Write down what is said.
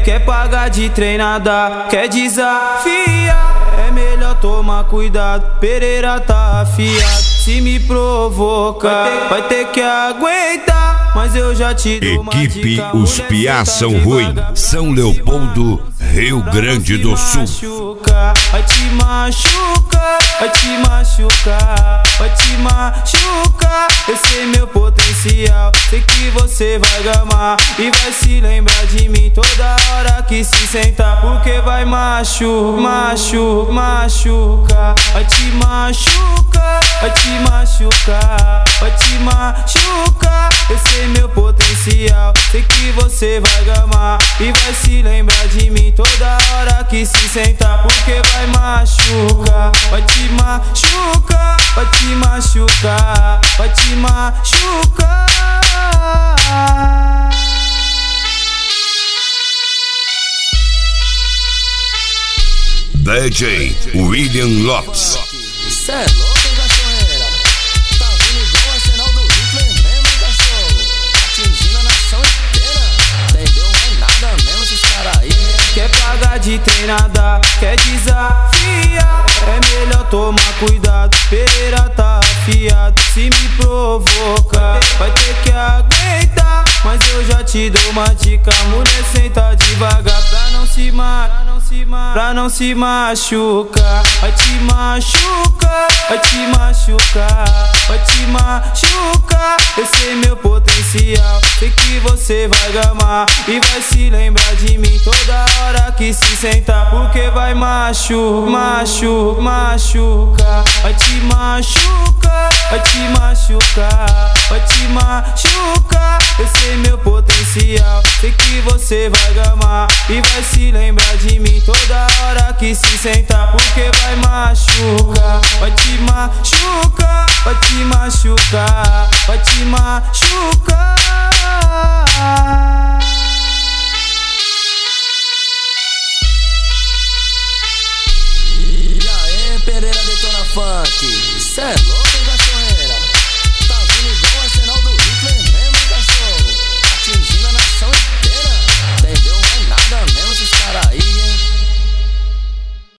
quer pagar de treinada, quer desafiar. É melhor tomar cuidado, Pereira tá afiado. Se me provocar, vai ter que aguentar. Mas eu já te dou uma dica. Equipe Os Piá São Ruim, São Leopoldo, Rio Grande do Sul. Vai te machucar, vai te machucar, vai te machucar. Eu sei meu potencial, sei que você vai gamar e vai se lembrar de mim toda hora que se sentar. Porque vai machucar, vai te machucar, vai te machucar, vai te machucar. Eu sei meu potencial, sei que você vai gamar e vai se lembrar de mim toda hora que se sentar. Porque vai machucar, vai te machucar, vai te machucar, vai te machucar. DJ William Lopes. Cê é louco, hein, cachorreira? Tá vindo igual o arsenal do Hitler mesmo, hein, cachorro? Atingindo a nação inteira. Entendeu? Não é nada mesmo esses caras aí. Quer pagar de treinada, quer desafiar. É melhor tomar cuidado, Pereira tá afiado. Se me provocar, vai ter que aguentar. Mas eu já te dou uma dica, mulher, senta devagar pra não se machucar. Vai te machucar, vai te machucar, vai te machucar. Eu sei meu potencial, sei que você vai gamar e vai se lembrar de mim toda hora que se sentar. Porque vai machucar, vai te machucar, vai te machucar, vai te machucar. Eu sei meu potencial, sei que você vai gamar e vai se lembrar de mim toda hora que se sentar. Porque vai machucar, vai te machucar, vai te machucar, vai te machucar. E aí, Pereira detona funk. Cê é louco, hein, cachorro?